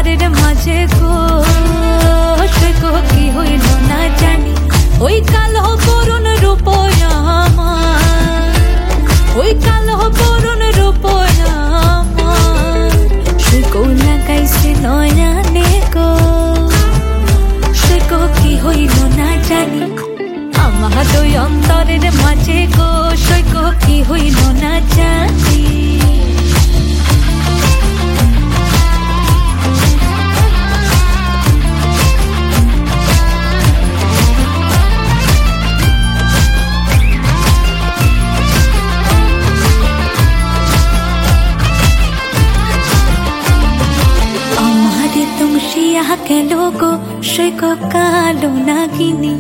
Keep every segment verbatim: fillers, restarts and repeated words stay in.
অন্তরের মাঝে গো সে গো কি হইল না জানি ওই কালো করুণ রূপ আমার ওই কালো করুণ রূপ আমার সে গো লাগাইছে নয়নে গো সে গো কি হইল না জানি আমার ওই অন্তরের মাঝে গো সে গো কি হইল না জানি গেল গো সে গো কালো নাগিনী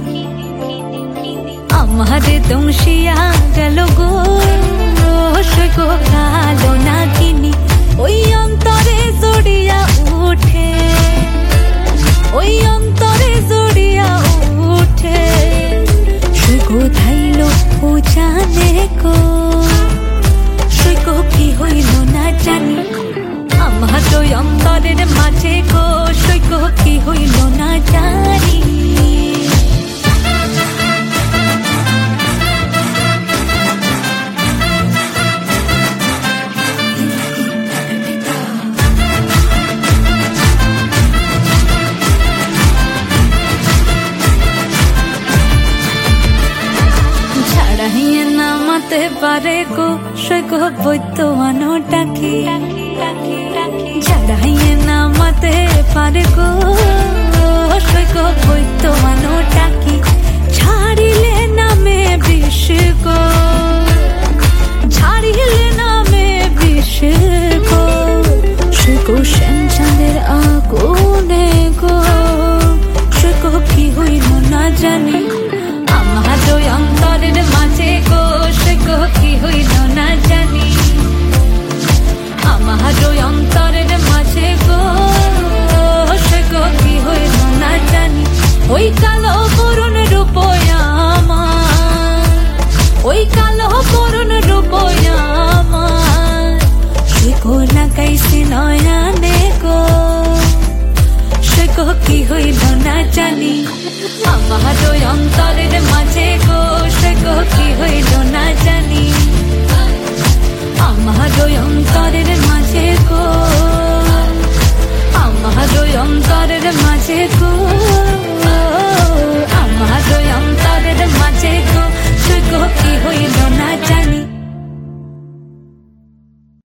আমারে দংশিয়া গেল গো সে গো কালো নাগিনী ওই অন্তরে জড়িয়া উঠে ওই অন্তরে জড়িয়া উঠে সে গো ধাইল ও জানে গো সে গো কি হইল না জানি আমার ওই অন্তরের মাঝে গো সে গো কি হইল না জানি ছাড়াইয়ে নামাতে পারে গো সে গো বৈদ্যমানো ডাকি ছাড়াইয়ে নামাতে পারে গো সে গো বৈদ্যমানো ডাকি ছাড়িলে নামে বিষ গো ছাড়িলে নামে বিষ গো সে গো শ্যামচাঁদের আগুনে গো সে গো কি হইল না জানি আমার ওই অন্তরের মাঝে গো সে গো কি হইল না জানি আমার ওই অন্তরের মাঝে গো সে গো কি হইল না জানি ওই কালো করুণ রূপ আমার ওই কালো করুণ রূপ আমার সে গো লাগাইছে নয়নে গো সে গো কি হইল না জানি আমার ওই অন্তরের মাঝে গো সে গো কি হইল না জানি আমার ওই অন্তরের মাঝে গো আমার ওই অন্তরের মাঝে গো